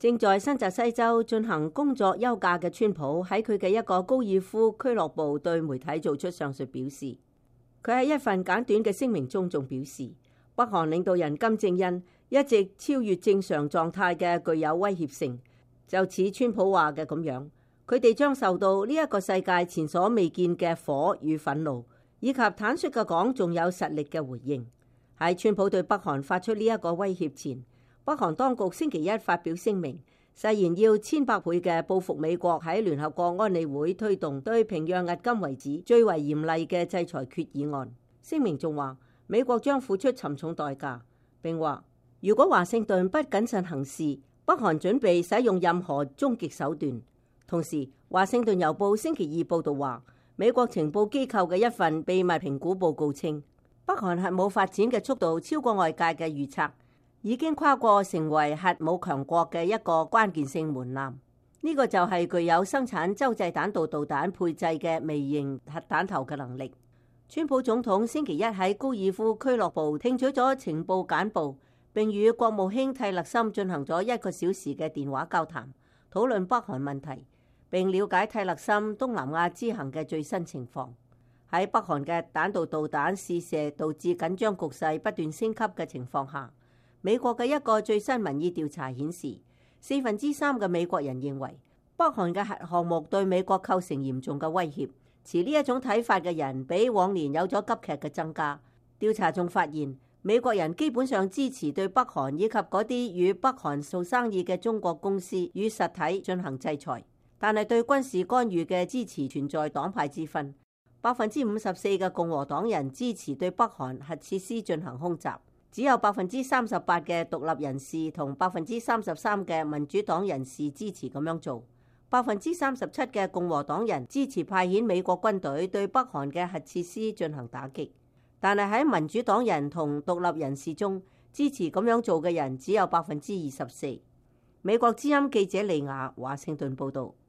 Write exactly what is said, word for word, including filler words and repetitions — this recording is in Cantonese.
正在新澤西州進行工作休假嘅川普喺佢嘅一個高爾夫俱樂部對媒體做出上述表示。佢喺一份簡短嘅聲明中仲表示，北韓領導人金正恩一直超越正常狀態嘅具有威脅性，就似川普話嘅咁樣，佢哋將受到呢一個世界前所未見嘅火與憤怒，以及坦率嘅講仲有實力嘅回應。喺川普對北韓發出呢一個威脅前，北韓當局星期一發表聲明，誓言要千百倍嘅報復美國喺聯合國安理會推動對平壤迄今為止最為嚴厲嘅制裁決議案。聲明仲話，美國將付出沉重代價，並話如果華盛頓不謹慎行事，北韓準備使用任何終極手段。同時，華盛頓郵報星期二報導話，美國情報機構嘅一份秘密評估報告稱，北韓核武發展嘅速度超過外界嘅預測，已經跨過成為核武強國嘅一個關鍵性門檻。呢個就係具有生產洲際彈道導彈配製嘅微型核彈頭嘅能力。川普總統星期一喺高爾夫俱樂部聽取咗情報簡報，並與國務卿蒂勒森進行咗一個小時嘅電話交談，討論北韓問題，並了解蒂勒森東南亞之行嘅最新情況。喺北韓嘅彈道導彈試射導致緊張局勢不斷升級嘅情況下，美國嘅一個最新民意調查顯示，四分之三嘅美國人認為北韓嘅核項目對美國構成嚴重嘅威脅。持呢一種睇法嘅人比往年有咗急劇嘅增加。調查仲發現，美國人基本上支持對北韓以及嗰啲與北韓做生意嘅中國公司與實體進行制裁，但係對軍事干預嘅支持存在黨派之分。百分之五十四嘅共和黨人支持對北韓核設施進行空襲，只有百分之三十八嘅獨立人士同百分之三十三嘅民主黨人士支持咁樣做。百分之三十七嘅共和黨人支持派遣美國軍隊對北韓嘅核設施進行打擊，但係喺民主黨人同獨立人士中，支持咁樣做嘅人只有百分之二十四。美國之音記者利亞華盛頓報道。